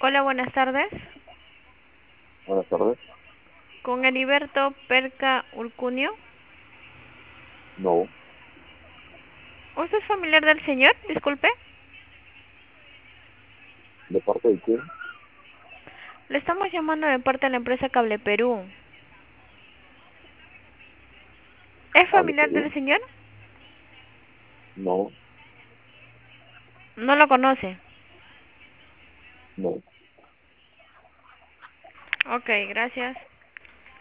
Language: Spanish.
Hola, buenas tardes. Buenas tardes. Con Heriberto Perca Urcunio. No. ¿Usted es familiar del señor? Disculpe. ¿De parte de quién? Le estamos llamando de parte de la empresa Cable Perú. ¿Es ¿Hable familiar del Perú? señor? No, No lo conoce. no. Ok, gracias.